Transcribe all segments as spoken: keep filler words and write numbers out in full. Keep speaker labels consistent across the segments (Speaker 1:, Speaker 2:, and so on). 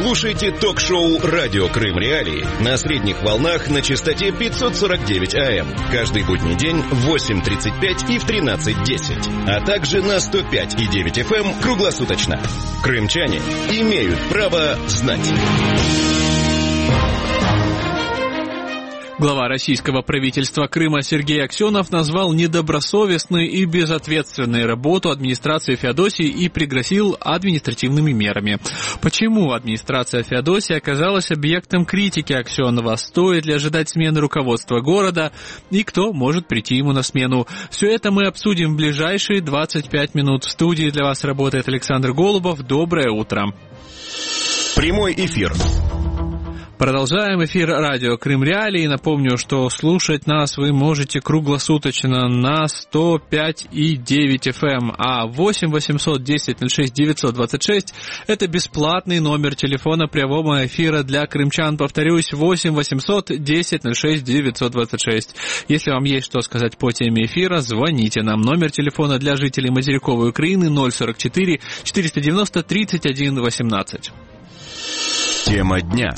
Speaker 1: Слушайте ток-шоу «Радио Крым Реалии» на средних волнах на частоте пятьсот сорок девять АМ. Каждый будний день в восемь тридцать пять и в тринадцать десять. А также на сто пять и девять эф эм круглосуточно. Крымчане имеют право знать.
Speaker 2: Глава российского правительства Крыма Сергей Аксенов назвал недобросовестной и безответственной работу администрации Феодосии и пригрозил административными мерами. Почему администрация Феодосии оказалась объектом критики Аксенова? Стоит ли ожидать смены руководства города? И кто может прийти ему на смену? Все это мы обсудим в ближайшие двадцать пять минут. В студии для вас работает Александр Голубов. Доброе утро.
Speaker 1: Прямой эфир.
Speaker 2: Продолжаем эфир радио Крым Реалии. Напомню, что слушать нас вы можете круглосуточно на сто пять и девять эф эм, а восемь восемьсот десять ноль шесть девятьсот двадцать шесть это бесплатный номер телефона прямого эфира для крымчан. Повторюсь, восемь восемьсот десять ноль шесть девятьсот двадцать шесть. Если вам есть что сказать по теме эфира, звоните нам. Номер телефона для жителей материковой Украины ноль сорок четыре четыреста девяносто тридцать один восемнадцать.
Speaker 1: Тема дня.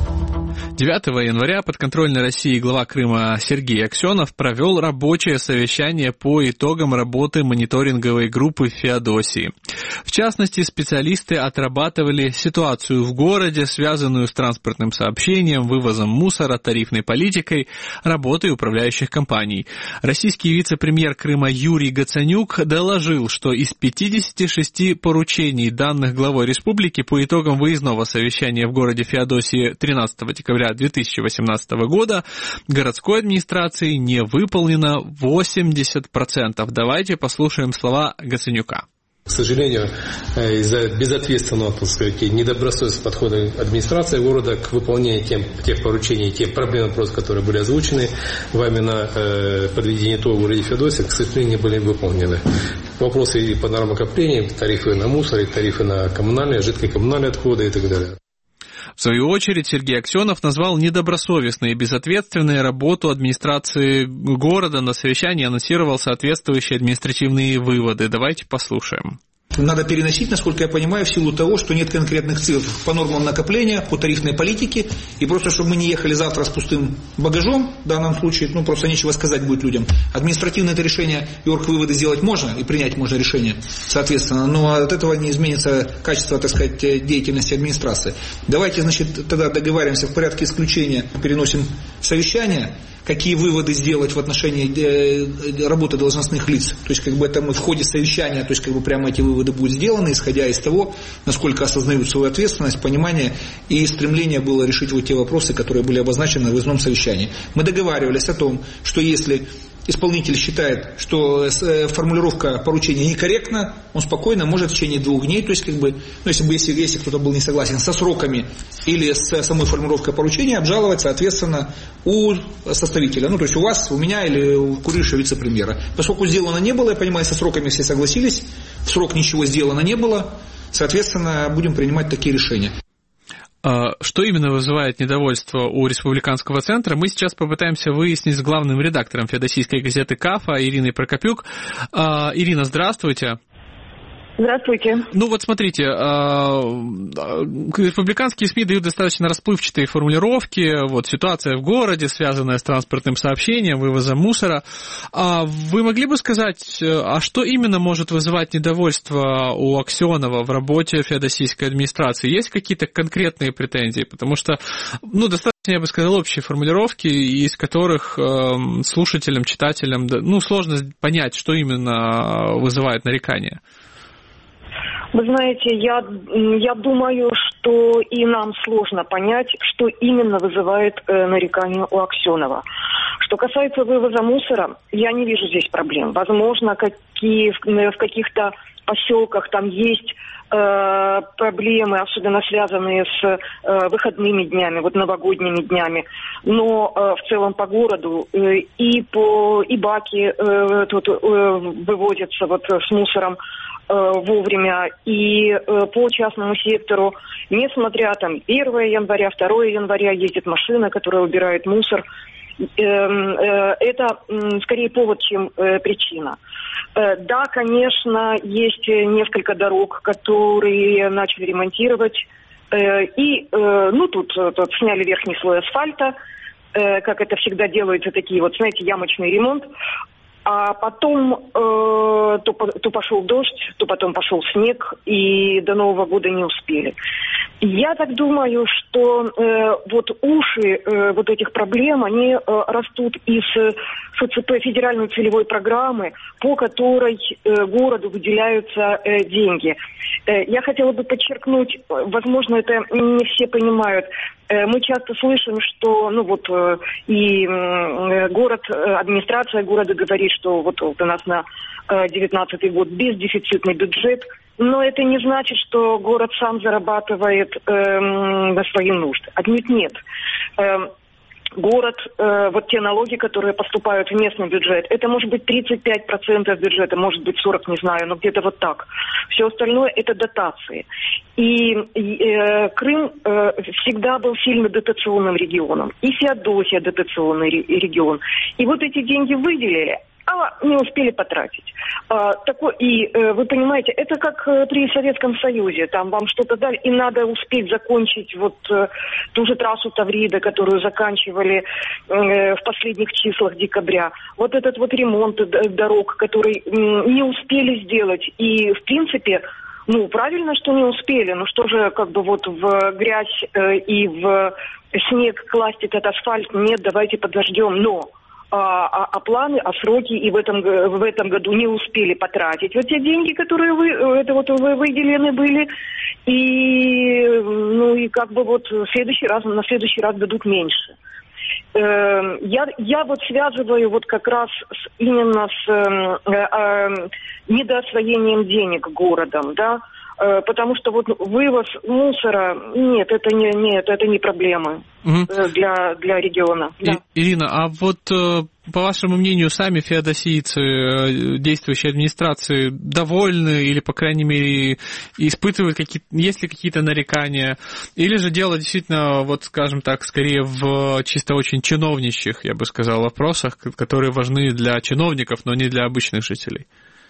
Speaker 2: девятого января подконтрольной России глава Крыма Сергей Аксенов провел рабочее совещание по итогам работы мониторинговой группы в Феодосии. В частности, специалисты отрабатывали ситуацию в городе, связанную с транспортным сообщением, вывозом мусора, тарифной политикой, работой управляющих компаний. Российский вице-премьер Крыма Юрий Гацанюк доложил, что из пятидесяти шести поручений, данных главой республики по итогам выездного совещания в городе Феодосии тринадцатого декабря две тысячи восемнадцатого года, городской администрации не выполнено восемьдесят процентов. Давайте послушаем слова Гацанюка.
Speaker 3: К сожалению, из-за безответственного, так сказать, недобросовестного подхода администрации города к выполнению тем, тех поручений, тех проблем, вопросов, которые были озвучены вами на э, подведение итога в городе Феодосии, к сожалению, не были выполнены. Вопросы и по нормокоплению, тарифы на мусор, и тарифы на коммунальные, жидкие коммунальные отходы и так далее.
Speaker 2: В свою очередь, Сергей Аксенов назвал недобросовестной и безответственной работу администрации города. На совещании анонсировал соответствующие административные выводы. Давайте послушаем.
Speaker 4: Надо переносить, насколько я понимаю, в силу того, что нет конкретных цифр по нормам накопления, по тарифной политике. И просто, чтобы мы не ехали завтра с пустым багажом, в данном случае, ну просто нечего сказать будет людям. Административное это решение и оргвыводы сделать можно, и принять можно решение, соответственно. Но от этого не изменится качество, так сказать, деятельности администрации. Давайте, значит, тогда договариваемся в порядке исключения, переносим совещание. Какие выводы сделать в отношении работы должностных лиц. То есть, как бы это мы в ходе совещания, то есть, как бы прямо эти выводы будут сделаны, исходя из того, насколько осознают свою ответственность, понимание и стремление было решить вот те вопросы, которые были обозначены в выездном совещании. Мы договаривались о том, что если исполнитель считает, что формулировка поручения некорректна, он спокойно может в течение двух дней, то есть как бы, ну, если бы если, если кто-то был не согласен со сроками или с самой формулировкой поручения, обжаловать, соответственно, у составителя, ну то есть у вас, у меня или у курирующего вице-премьера. Поскольку сделано не было, я понимаю, со сроками все согласились, в срок ничего сделано не было, соответственно, будем принимать такие решения.
Speaker 2: Что именно вызывает недовольство у республиканского центра, мы сейчас попытаемся выяснить с главным редактором феодосийской газеты «Кафа» Ириной Прокопюк. Ирина, здравствуйте.
Speaker 5: Здравствуйте.
Speaker 2: Ну вот смотрите, республиканские СМИ дают достаточно расплывчатые формулировки, вот ситуация в городе, связанная с транспортным сообщением, вывозом мусора. Вы могли бы сказать, а что именно может вызывать недовольство у Аксенова в работе феодосийской администрации? Есть какие-то конкретные претензии? Потому что, ну, достаточно, я бы сказал, общие формулировки, из которых слушателям, читателям, ну, сложно понять, что именно вызывает нарекания.
Speaker 5: Вы знаете, я, я думаю, что и нам сложно понять, что именно вызывает э, нарекания у Аксенова. Что касается вывоза мусора, я не вижу здесь проблем. Возможно, какие, в, в каких-то поселках там есть э, проблемы, особенно связанные с э, выходными днями, вот новогодними днями. Но э, в целом по городу э, и, по, и баки э, тут э, вывозятся вот с мусором вовремя, и э, по частному сектору, несмотря там первого января, второго января ездит машина, которая убирает мусор, э, э, это э, скорее повод, чем э, причина. Э, да, конечно, есть несколько дорог, которые начали ремонтировать И, ну, тут, тут сняли верхний слой асфальта, как это всегда делается, такие вот, знаете, ямочный ремонт. А потом э, то, то пошел дождь, то потом пошел снег, и до Нового года не успели. Я так думаю, что э, вот уши э, вот этих проблем, они э, растут из ФЦП, федеральной целевой программы, по которой э, городу выделяются э, деньги. Э, я хотела бы подчеркнуть, возможно, это не все понимают, э, мы часто слышим, что, ну вот, э, и э, город, администрация города говорит, что вот, вот у нас на девятнадцатый год бездефицитный бюджет, но это не значит, что город сам зарабатывает э, на свои нужды. Отнюдь нет. Э, город, э, вот те налоги, которые поступают в местный бюджет, это может быть тридцать пять процентов бюджета, может быть сорок процентов, не знаю, но где-то вот так. Все остальное это дотации. И э, Крым э, всегда был сильно дотационным регионом. И Феодосия дотационный регион. И вот эти деньги выделили, а не успели потратить. А, такой, и э, вы понимаете, это как э, при Советском Союзе. Там вам что-то дали, и надо успеть закончить вот э, ту же трассу Таврида, которую заканчивали э, в последних числах декабря. Вот этот вот ремонт дорог, который э, не успели сделать. И, в принципе, ну, правильно, что не успели. Ну, что же, как бы вот в грязь э, и в снег класть этот асфальт? Нет, давайте подождем. Но... А, а, а планы, а сроки и в этом, в этом году не успели потратить вот те деньги, которые вы, это вот вы выделены были, и, ну, и как бы вот в следующий раз, на следующий раз дадут меньше. Э, я, я вот связываю вот как раз с, именно с э, э, недоосвоением денег городом, да, э, потому что вот вывоз мусора, нет, это не, нет, это не проблема. Угу. Для, для региона.
Speaker 2: И,
Speaker 5: да.
Speaker 2: Ирина, а вот по вашему мнению, сами феодосийцы, действующие администрации, довольны или, по крайней мере, испытывают какие-то, есть ли какие-то нарекания? Или же дело действительно, вот скажем так, скорее в чисто очень чиновничьих, я бы сказал, вопросах, которые важны для чиновников, но не для обычных жителей?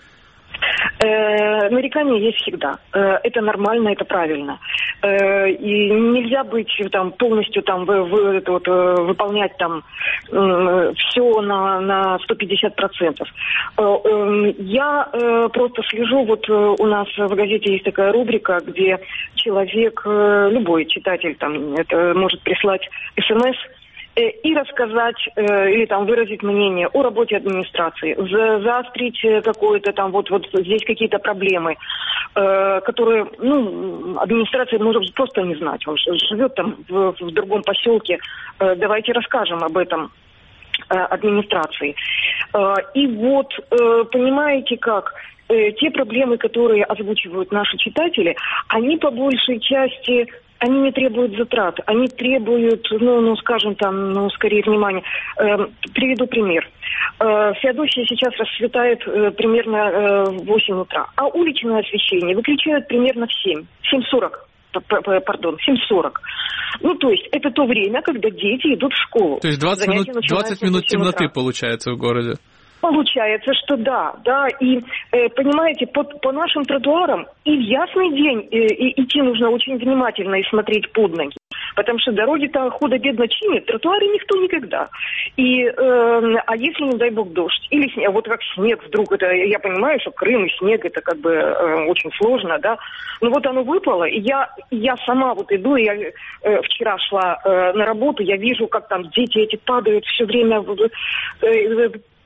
Speaker 5: Э, нарекания есть всегда. Э, это нормально, это правильно. Э, и нельзя быть там полностью там вы, вы, это вот, выполнять там э, все на, на сто пятьдесят процентов. Э, э, я э, просто слежу, вот э, у нас в газете есть такая рубрика, где человек, э, любой читатель там это может прислать смс и рассказать э, или там выразить мнение о работе администрации, за, заострить какое-то там вот, вот здесь какие-то проблемы, э, которые, ну, администрация может просто не знать. Он живет там в, в другом поселке. Э, давайте расскажем об этом э, администрации. Э, и вот, э, понимаете как, э, те проблемы, которые озвучивают наши читатели, они по большей части... Они не требуют затрат, они требуют, ну, ну скажем там, ну, скорее внимания. Э, приведу пример. Э, Феодосия сейчас расцветает э, примерно э, в восемь утра, а уличное освещение выключают примерно в семь, семь сорок. Пардон, семь сорок. Ну, то есть, это то время, когда дети идут в школу.
Speaker 2: То есть двадцать минут, двадцать минут темноты получается в городе.
Speaker 5: Получается, что да, да, и э, понимаете, по, по нашим тротуарам и в ясный день э, и, идти нужно очень внимательно и смотреть под ноги, потому что дороги-то худо-бедно чинят, тротуары никто никогда. И, э, а если, не дай бог, дождь, или снег, вот как снег вдруг, это я понимаю, что Крым и снег, это как бы э, очень сложно, да, но вот оно выпало, и я, я сама вот иду, я э, вчера шла э, на работу, я вижу, как там дети эти падают все время в... Э,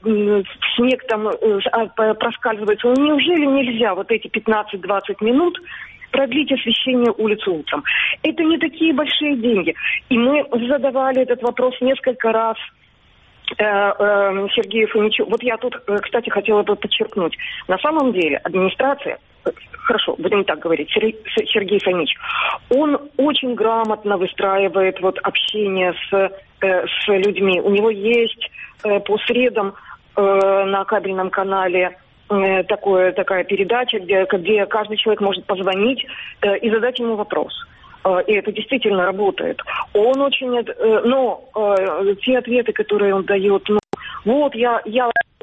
Speaker 5: снег там э, проскальзывается. Ну, неужели нельзя вот эти пятнадцать-двадцать минут продлить освещение улицы утром? Это не такие большие деньги. И мы задавали этот вопрос несколько раз э, э, Сергею Фомичу. Вот я тут, кстати, хотела бы подчеркнуть. На самом деле администрация, хорошо, будем так говорить, Сергей Фомич, он очень грамотно выстраивает вот общение с, э, с людьми. У него есть э, по средам на кабельном канале такое, такая передача, где, где каждый человек может позвонить э, и задать ему вопрос. Э, и это действительно работает. Он очень... Э, но э, те ответы, которые он дает, ну, вот я, я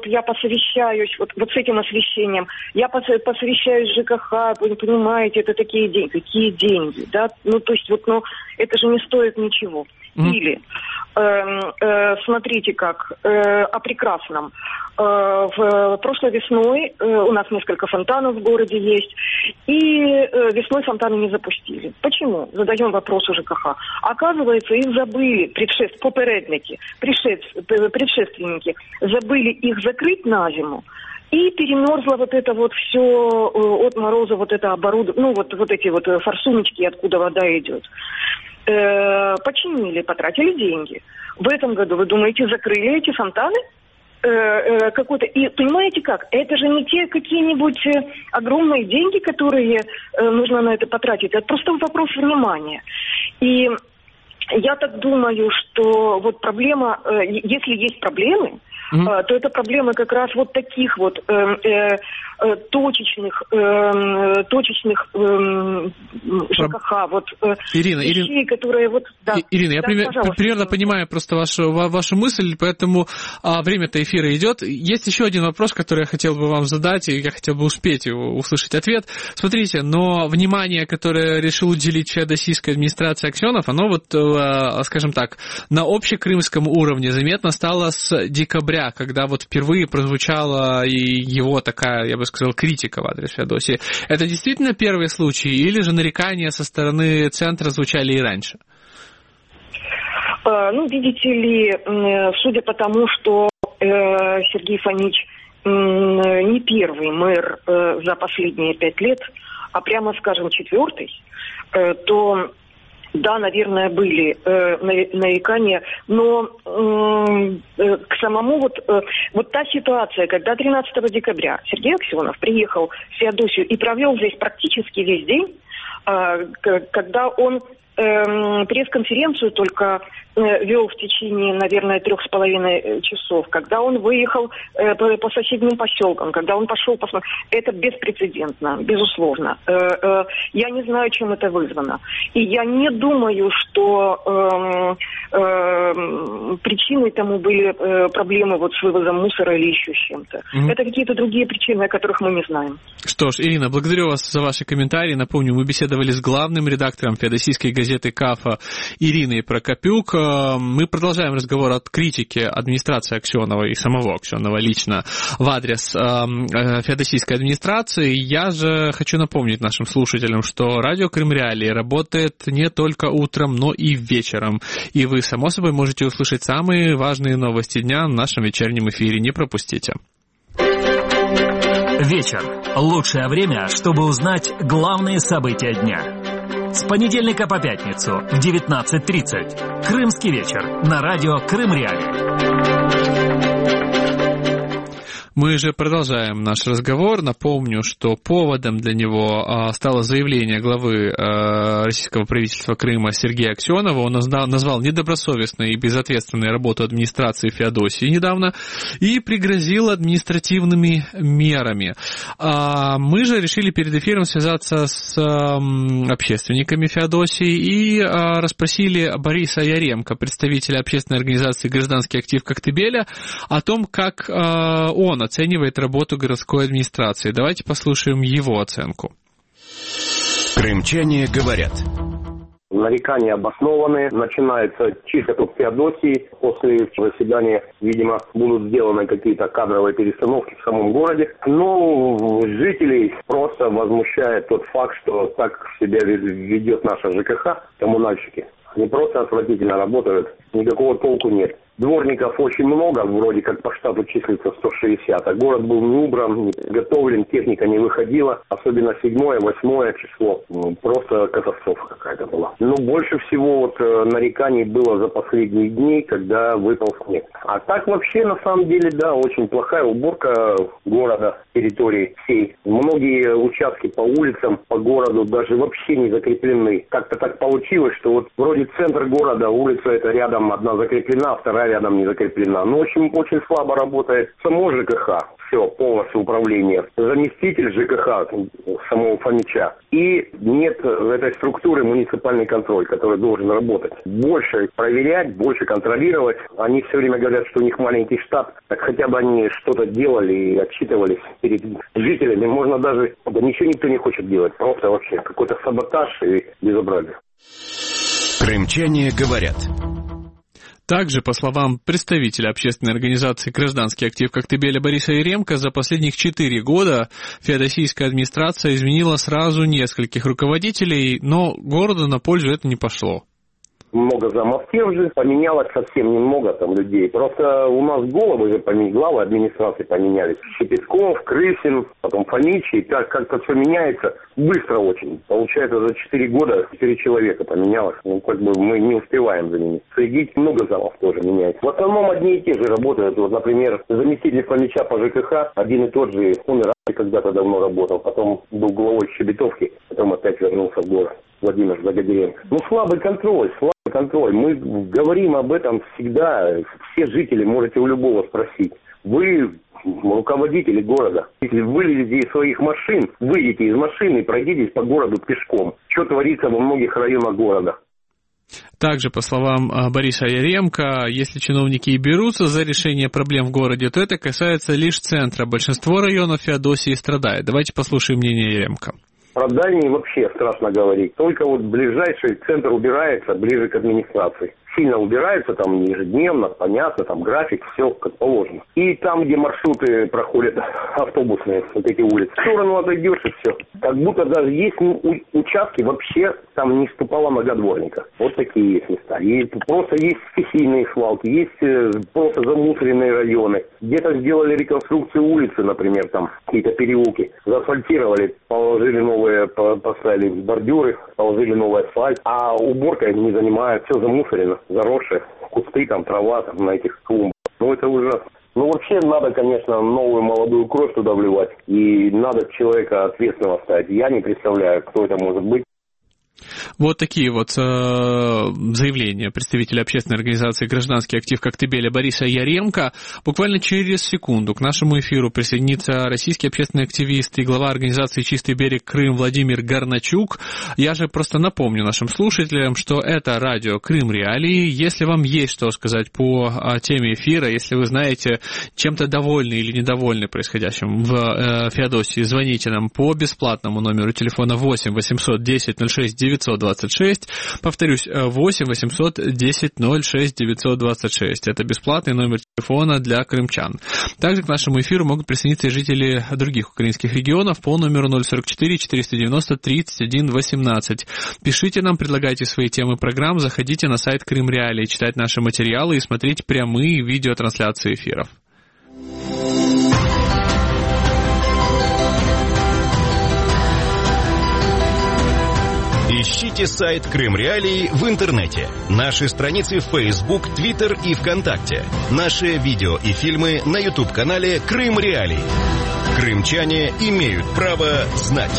Speaker 5: я посовещаюсь вот, вот с этим освещением, я посовещаюсь с ЖКХ, вы не понимаете, это такие деньги. Какие деньги, да? Ну, то есть, вот, ну, это же не стоит ничего. Mm. Или, э, э, смотрите как, э, о прекрасном. Э, в прошлой весной э, у нас несколько фонтанов в городе есть, и э, весной фонтаны не запустили. Почему? Задаем вопрос у ЖКХ. Оказывается, их забыли, предшеств... попередники, предшеств... предшественники, забыли их закрыть на зиму. И перемерзло вот это вот все от мороза, вот это оборудование, ну вот, вот эти вот форсуночки, откуда вода идет. Э, починили, потратили деньги. В этом году, вы думаете, закрыли эти фонтаны? Э, э, какой-то... И понимаете как? Это же не те какие-нибудь огромные деньги, которые э, нужно на это потратить. Это просто вопрос внимания. И я так думаю, что вот проблема, э, если есть проблемы, Mm-hmm. то это проблемы как раз вот таких вот э, э, э, точечных, э, точечных э, ЖКХ, вот э,
Speaker 2: Ирина,
Speaker 5: вещей,
Speaker 2: Ирина,
Speaker 5: которые вот... Да,
Speaker 2: Ирина,
Speaker 5: да,
Speaker 2: я пример, примерно понимаю просто вашу, вашу мысль, поэтому а, время-то эфира идет. Есть еще один вопрос, который я хотел бы вам задать, и я хотел бы успеть услышать ответ. Смотрите, но внимание, которое решил уделить феодосийская администрация Аксенов, оно вот, скажем так, на общекрымском уровне заметно стало с декабря, когда вот впервые прозвучала и его такая, я бы сказал, критика в адрес Феодосии. Это действительно первый случай, или же нарекания со стороны центра звучали и раньше?
Speaker 5: Ну, видите ли, судя по тому, что Сергей Фомич не первый мэр за последние пять лет, а прямо скажем четвертый, то... Да, наверное, были э, нарекания, но э, к самому вот, э, вот та ситуация, когда тринадцатого декабря Сергей Аксенов приехал в Феодосию и провел здесь практически весь день, э, когда он э, пресс-конференцию только э, вел в течение, наверное, трех с половиной часов, когда он выехал э, по, по соседним поселкам, когда он пошел посмотреть, это беспрецедентно, безусловно. Э, э, я не знаю, чем это вызвано. И я не думаю, что э, э, причиной тому были э, проблемы вот с вывозом мусора или еще с чем-то. Mm-hmm. Это какие-то другие причины, о которых мы не знаем.
Speaker 2: Что ж, Ирина, благодарю вас за ваши комментарии. Напомню, мы беседовали с главным редактором феодосийской газеты «Кафа» Ириной Прокопюк. Мы продолжаем разговор от критики администрации Аксенова и самого Аксенова лично в адрес феодосийской администрации. Я же хочу напомнить нашим слушателям, что радио Крым Реалии работает не только утром, но и вечером. И вы, само собой, можете услышать самые важные новости дня в нашем вечернем эфире. Не пропустите.
Speaker 6: Вечер. Лучшее время, чтобы узнать главные события дня. С понедельника по пятницу в девятнадцать тридцать. Крымский вечер на радио Крым Реалии.
Speaker 2: Мы же продолжаем наш разговор. Напомню, что поводом для него стало заявление главы российского правительства Крыма Сергея Аксенова. Он назвал недобросовестной и безответственной работу администрации Феодосии недавно и пригрозил административными мерами. Мы же решили перед эфиром связаться с общественниками Феодосии и расспросили Бориса Яремко, представителя общественной организации «Гражданский актив Коктебеля», о том, как он оценивает работу городской администрации. Давайте послушаем его оценку.
Speaker 1: Крымчане говорят.
Speaker 7: Нарекания обоснованные. Начинается чистка в Феодосии. После заседания, видимо, будут сделаны какие-то кадровые перестановки в самом городе. Но жителей просто возмущает тот факт, что так себя ведет наша ЖКХ, коммунальщики. Они просто отвратительно работают. Никакого толку нет. Дворников очень много, вроде как по штату числится сто шестьдесят, а город был не убран, не подготовлен, техника не выходила, особенно седьмое, восьмое число, просто катастрофа какая-то была. Но больше всего вот нареканий было за последние дни, когда выпал снег. А так вообще, на самом деле, да, очень плохая уборка города, территории всей. Многие участки по улицам, по городу даже вообще не закреплены. Как-то так получилось, что вот вроде центр города, улица эта рядом одна закреплена, вторая рядом не закреплена. Но очень, очень слабо работает само ЖКХ. все, полностью управление, заместитель ЖКХ самого Фомича, и нет в этой структуре муниципальный контроль, который должен работать. Больше проверять, больше контролировать. Они все время говорят, что у них маленький штат, так хотя бы они что-то делали и отчитывались перед жителями. Можно даже, да ничего никто не хочет делать, просто вообще какой-то саботаж и безобразие.
Speaker 1: Крымчане говорят.
Speaker 2: Также, по словам представителя общественной организации «Гражданский актив» Коктебеля Бориса Яремко, за последних четыре года феодосийская администрация изменила сразу нескольких руководителей, но городу на пользу это не пошло.
Speaker 7: Много замов тех же, поменялось совсем немного там людей. Просто у нас головы же поменялись, главы администрации поменялись. Шепетков, Крысин, потом Фомич, и так как-то все меняется быстро очень. Получается, за четыре года четыре человека поменялось. Ну, как бы мы не успеваем за ними. Следить, много замов тоже меняется. В основном одни и те же работают. Вот, например, заместитель Фомича по ЖКХ, один и тот же, он и раньше когда-то давно работал. Потом был главой Щебетовки, потом опять вернулся в город. Владимир Загодеренко. Ну, слабый контроль, слабый контроль. Мы говорим об этом всегда. Все жители, можете у любого спросить. Вы руководители города. Если вылезете из своих машин, выйдите из машины и пройдитесь по городу пешком. Что творится во многих районах города?
Speaker 2: Также, по словам Бориса Яремко, если чиновники и берутся за решение проблем в городе, то это касается лишь центра. Большинство районов Феодосии страдает. Давайте послушаем мнение Яремко.
Speaker 7: Про дальние вообще страшно говорить. Только вот ближайший центр убирается ближе к администрации. Сильно убирается, там ежедневно, понятно, там график, все как положено. И там, где маршруты проходят автобусные, вот эти улицы, в сторону отойдешь и все. Как будто даже есть участки, вообще там не ступала нога дворника. Вот такие есть места. И просто есть стихийные свалки, есть просто замусоренные районы. Где-то сделали реконструкцию улицы, например, там какие-то переулки. Заасфальтировали, положили новые, поставили бордюры, положили новый асфальт. А уборкой не занимают, все замусорено. Заросшие, кусты, там, трава, там, на этих клумбах. Ну, это ужасно. Ну, вообще, надо, конечно, новую молодую кровь туда вливать. И надо человека ответственного ставить. Я не представляю, кто это может быть.
Speaker 2: Вот такие вот э, заявления представителя общественной организации «Гражданский актив» Коктебеля Бориса Яремко. Буквально через секунду к нашему эфиру присоединится российский общественный активист и глава организации «Чистый берег Крым» Владимир Горначук. Я же просто напомню нашим слушателям, что это радио «Крым Реалии». Если вам есть что сказать по теме эфира, если вы знаете, чем-то довольны или недовольны происходящим в э, Феодосии, звоните нам по бесплатному номеру телефона восемь восемьсот десять ноль шесть девятьсот двадцать шесть. Повторюсь, восемь восемьсот десять ноль шесть девятьсот двадцать шесть. Это бесплатный номер телефона для крымчан. Также к нашему эфиру могут присоединиться и жители других украинских регионов по номеру ноль сорок четыре четыреста девяносто тридцать один восемнадцать. Пишите нам, предлагайте свои темы программ, заходите на сайт Крым Реалии, читать наши материалы и смотреть прямые видеотрансляции эфиров.
Speaker 1: Ищите сайт Крым Реалии в интернете, наши страницы в Facebook, Twitter и ВКонтакте, наши видео и фильмы на YouTube-канале Крым Реалии. Крымчане имеют право знать.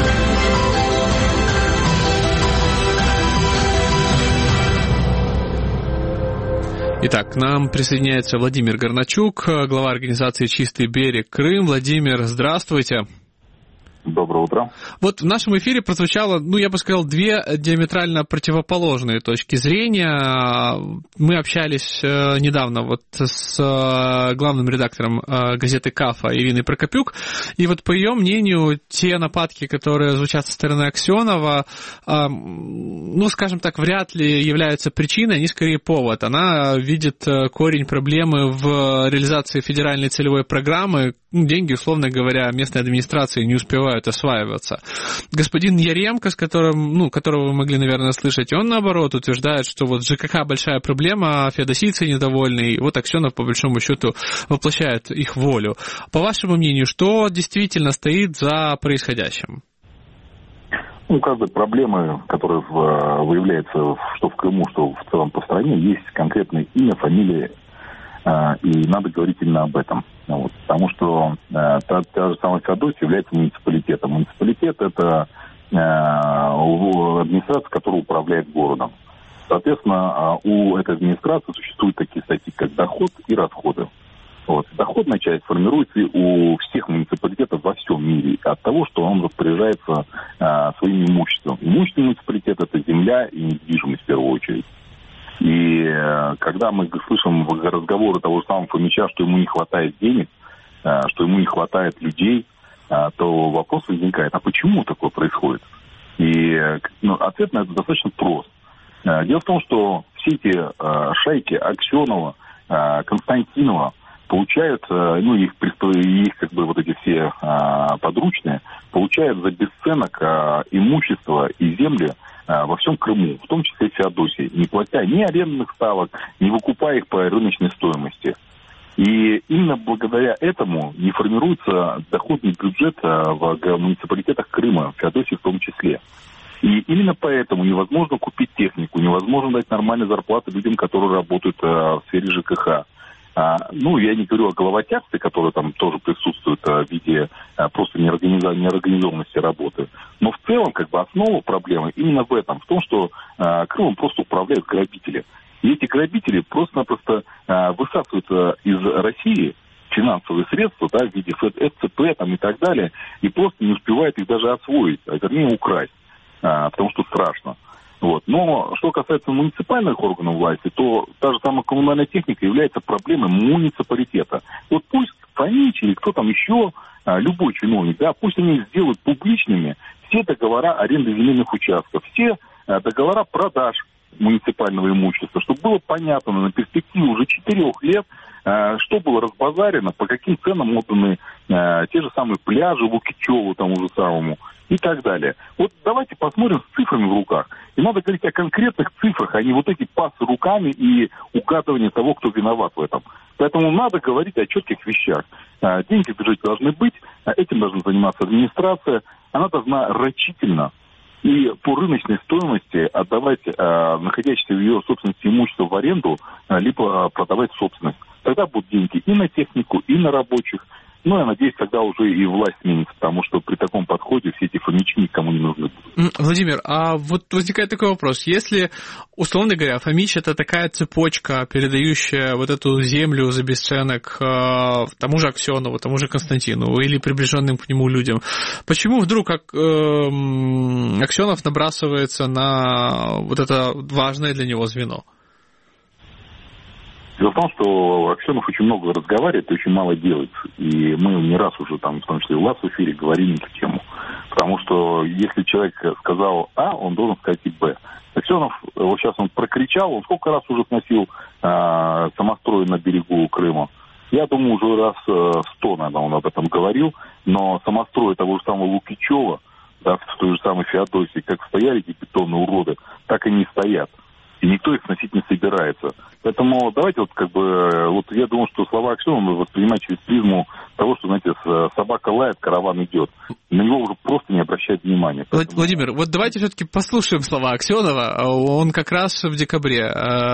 Speaker 2: Итак, к нам присоединяется Владимир Горначук, глава организации «Чистый берег Крым». Владимир, здравствуйте.
Speaker 8: Доброе утро.
Speaker 2: Вот в нашем эфире прозвучало, ну, я бы сказал, две диаметрально противоположные точки зрения. Мы общались недавно вот с главным редактором газеты «Кафа» Ириной Прокопюк, и вот по ее мнению, те нападки, которые звучат со стороны Аксенова, ну, скажем так, вряд ли являются причиной, они скорее повод. Она видит корень проблемы в реализации федеральной целевой программы. Деньги, условно говоря, местной администрации не успевают осваиваться. Господин Яремко, с которым, ну, которого вы могли, наверное, слышать, он, наоборот, утверждает, что вот ЖКХ большая проблема, феодосийцы недовольны, и вот Аксенов, по большому счету, воплощает их волю. По вашему мнению, что действительно стоит за происходящим?
Speaker 8: Ну, каждой проблемы, которая выявляется что в Крыму, что в целом по стране, есть конкретное имя, фамилия, и надо говорить именно об этом. Вот, потому что э, та, та же самая Феодосия является муниципалитетом. Муниципалитет – это э, администрация, которая управляет городом. Соответственно, у этой администрации существуют такие статьи, как доход и расходы. Вот. Доходная часть формируется у всех муниципалитетов во всем мире от того, что он распоряжается а, своим имуществом. Имущество муниципалитета – это земля и недвижимость в первую очередь. И а, когда мы слышим разговоры того же самого Фомича, что ему не хватает денег, а, что ему не хватает людей, а, то вопрос возникает, а почему такое происходит? И ну, ответ на это достаточно прост. А, дело в том, что все эти а, шайки Аксенова, а, Константинова, получают, ну, их, их как бы вот эти все а, подручные, получают за бесценок а, имущество и земли а, во всем Крыму, в том числе Феодосии, не платя ни арендных ставок, не выкупая их по рыночной стоимости. И именно благодаря этому не формируется доходный бюджет а, в муниципалитетах Крыма, Феодосии в том числе. И именно поэтому невозможно купить технику, невозможно дать нормальные зарплаты людям, которые работают а, в сфере ЖКХ. А, ну, я не говорю о головотяпстве, которое там тоже присутствует а, в виде а, просто неорганизованности работы. Но в целом, как бы, основа проблемы именно в этом, в том, что а, Крымом просто управляют грабители. И эти грабители просто-напросто а, высасывают а, из России финансовые средства, да, в виде эф цэ пэ там, и так далее, и просто не успевают их даже освоить, а вернее украсть, а, потому что страшно. Вот. Но что касается муниципальных органов власти, то та же самая коммунальная техника является проблемой муниципалитета. Вот пусть Фомич или кто там еще, любой чиновник, да, пусть они сделают публичными все договора аренды земельных участков, все договора продаж муниципального имущества, чтобы было понятно на перспективе уже четырех лет, что было разбазарено, по каким ценам отданы те же самые пляжи Лукичеву, тому же самому, и так далее. Вот давайте посмотрим с цифрами в руках. И надо говорить о конкретных цифрах, а не вот эти пасы руками и угадывание того, кто виноват в этом. Поэтому надо говорить о четких вещах. Деньги в бюджете должны быть, этим должна заниматься администрация. Она должна рачительно и по рыночной стоимости отдавать э, находящееся в ее собственности имущество в аренду, э, либо э, продавать собственность. Тогда будут деньги и на технику, и на рабочих. Ну, я надеюсь, тогда уже и власть сменится, потому что при таком подходе все эти фомичи никому не нужны будут.
Speaker 2: Владимир, а вот возникает такой вопрос. Если, условно говоря, Фомич – это такая цепочка, передающая вот эту землю за бесценок э, тому же Аксенову, тому же Константину или приближенным к нему людям, почему вдруг как, э, Аксенов набрасывается на вот это важное для него звено?
Speaker 8: Дело в том, что Аксенов очень много разговаривает и очень мало делает. И мы не раз уже, там, в том числе у вас в эфире, говорим эту тему. Потому что если человек сказал А, он должен сказать и Б. Аксенов, вот сейчас он прокричал, он сколько раз уже сносил а, самострой на берегу Крыма. Я думаю, уже раз сто, наверное, он об этом говорил. Но самострой того же самого Лукичева, да, в той же самой Феодосии, как стояли эти бетонные уроды, так и не стоят. И никто их сносить не собирается. Поэтому давайте вот как бы, вот я думаю, что слова Аксенова мы воспринимаем через призму того, что, знаете, собака лает, караван идет. На него уже просто не обращают внимания. Поэтому...
Speaker 2: Владимир, вот давайте все-таки послушаем слова Аксенова. Он как раз в декабре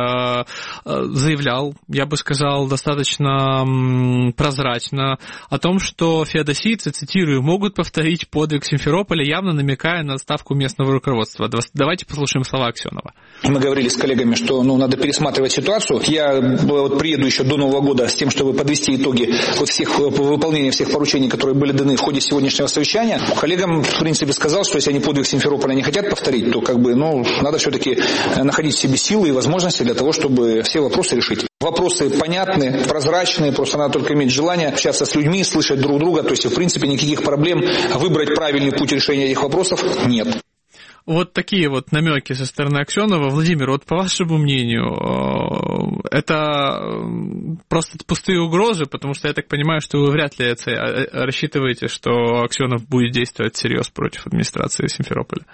Speaker 2: заявлял, я бы сказал, достаточно прозрачно о том, что феодосийцы, цитирую, могут повторить подвиг Симферополя, явно намекая на ставку местного руководства. Давайте послушаем слова Аксенова.
Speaker 4: Мы говорили с коллегами, что ну, надо пересматривать ситуацию. Я вот приеду еще до Нового года с тем, чтобы подвести итоги вот всех, выполнения всех поручений, которые были даны в ходе сегодняшнего совещания. Коллегам, в принципе, сказал, что если они подвиг Симферополя не хотят повторить, то как бы, ну, надо все-таки находить в себе силы и возможности для того, чтобы все вопросы решить. Вопросы понятны, прозрачные, просто надо только иметь желание общаться с людьми, слышать друг друга. То есть, в принципе, никаких проблем выбрать правильный путь решения этих вопросов нет.
Speaker 2: Вот такие вот намеки со стороны Аксенова. Владимир, вот по вашему мнению, это просто пустые угрозы, потому что я так понимаю, что вы вряд ли рассчитываете, что Аксенов будет действовать всерьез против администрации Симферополя.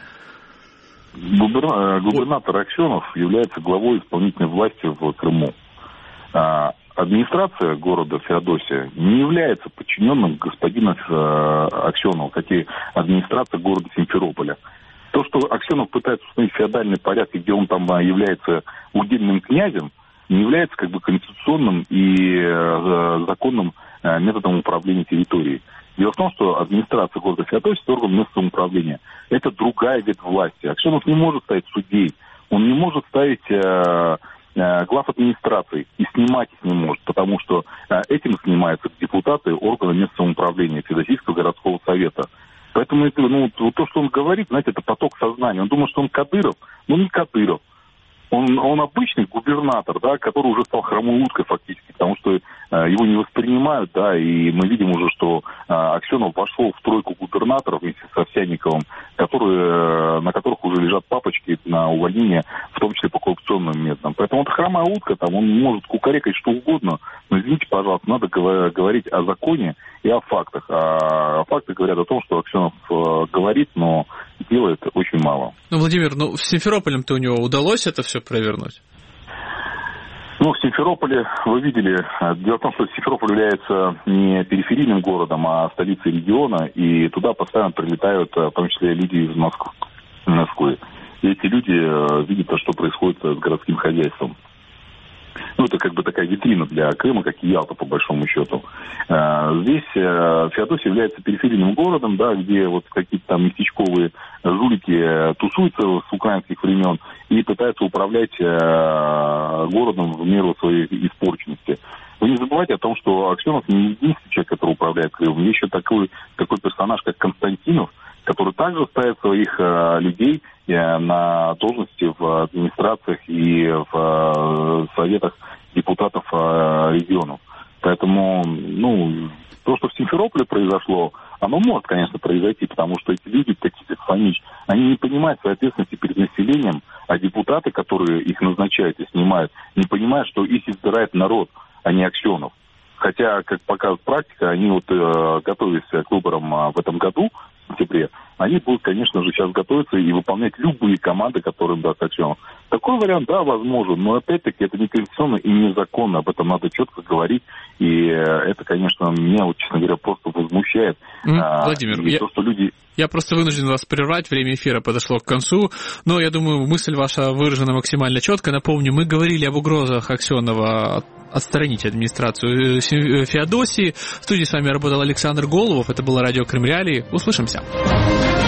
Speaker 8: Губернатор Аксенов является главой исполнительной власти в Крыму. Администрация города Феодосия не является подчиненным господина Аксенова, как и администрация города Симферополя. То, что Аксенов пытается установить феодальный порядок, где он там является удельным князем, не является как бы конституционным и э, законным э, методом управления территорией. Дело в том, что администрация города Феодосия – это орган местного управления. Это другая ветвь власти. Аксенов не может ставить судей, он не может ставить э, глав администрации и снимать их не может, потому что этим занимаются депутаты органа местного самоуправления Феодосийского городского совета. Поэтому это, ну, то, что он говорит, знаете, это поток сознания. Он думает, что он Кадыров, но не Кадыров. Он, он обычный губернатор, да, который уже стал хромой уткой фактически, потому что э, его не воспринимают, да, и мы видим уже, что э, Аксенов вошел в тройку губернаторов вместе с Овсянниковым, которые, э, на которых уже лежат папочки на увольнение, в том числе по коррупционным методам. Поэтому это хромая утка, там он может кукарекать что угодно, но извините, пожалуйста, надо говорить о законе и о фактах. А факты говорят о том, что Аксенов э, говорит, но делает очень мало.
Speaker 2: Ну, Владимир, ну с Симферополем-то у него удалось это все провернуть?
Speaker 8: Ну, в Симферополе, вы видели, дело в том, что Симферополь является не периферийным городом, а столицей региона, и туда постоянно прилетают, в том числе, люди из Москвы. Москвы. И эти люди видят, что происходит с городским хозяйством. Ну, это как бы такая витрина для Крыма, как и Ялта, по большому счету. Здесь Феодосия является периферийным городом, да, где вот какие-то там местечковые жулики тусуются с украинских времен и пытаются управлять городом в меру своей испорченности. Вы не забывайте о том, что Аксенов не единственный человек, который управляет Крымом. Есть еще такой, такой персонаж, как Константинов, который также ставит своих э, людей э, на должности в администрациях и в э, советах депутатов э, регионов. Поэтому, ну, то, что в Симферополе произошло, оно может, конечно, произойти, потому что эти люди, такие как Фомич, они не понимают своей ответственности перед населением, а депутаты, которые их назначают и снимают, не понимают, что их избирает народ, а не Аксенов. Хотя, как показывает практика, они вот э, готовились к выборам э, в этом году, в сентябре, они будут, конечно же, сейчас готовиться и выполнять любые команды, которые им даст Аксенов. Такой вариант, да, возможен, но опять-таки это не конституционно и незаконно, об этом надо четко говорить, и это, конечно, меня, вот, честно говоря, просто возмущает.
Speaker 2: Mm, а, Владимир, я...
Speaker 8: то, что люди...
Speaker 2: Я просто вынужден вас прервать, время эфира подошло к концу, но я думаю, мысль ваша выражена максимально четко. Напомню, мы говорили об угрозах Аксенова отстранить администрацию Феодосии. В студии с вами работал Александр Голубов, это было радио Крым Реалии. Услышимся.